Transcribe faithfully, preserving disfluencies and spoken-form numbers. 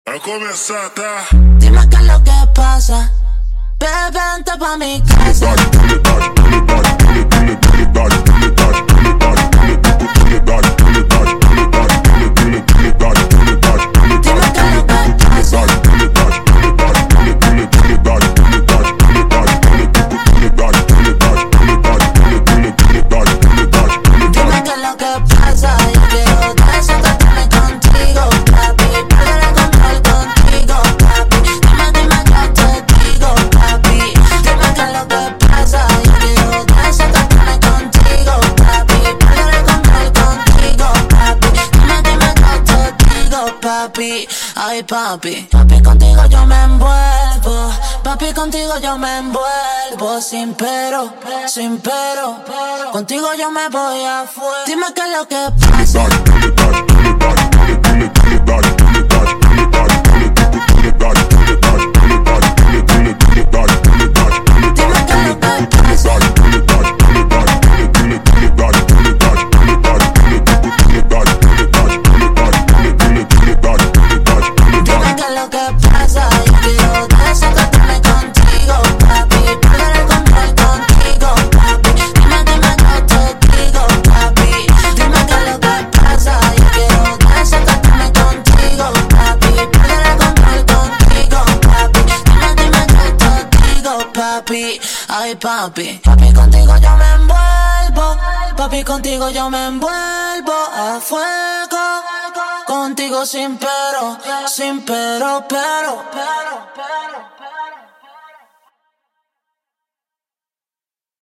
A começar, tá? Dime qué es lo que pasa. Bebé, vente pa' mi casa. Dime qué es lo que pasa. Dime qué es lo que pasa. Yo quiero desacatarme contigo, papi. Perder el control contigo, papi. Dime, dime, yo te digo, papi. Dime qué es lo que pasa. Yo quiero desacatarme contigo, papi. Perder el control contigo, papi. Dime, dime, yo te digo, papi. Ay, papi. Papi, contigo yo me envuelvo. Papi, contigo yo me envuelvo. Sin pero, sin pero. Contigo yo me voy a fuego. Dime qué es lo que pasa. Dime qué es lo que pasa. Dime qué es lo que pasa. Yo quiero desacatarme contigo, papi. Perder el control contigo, papi. Dime, dime, yo te digo, papi. Dime qué es lo que pasa. Yo quiero desacatarme contigo, papi. Perder el control contigo, papi. Dime, dime, yo te digo, papi. Ay, papi. Papi, contigo yo me envuelvo. Papi, contigo yo me envuelvo a fuego. Contigo sin pero, sin pero, pero, pero.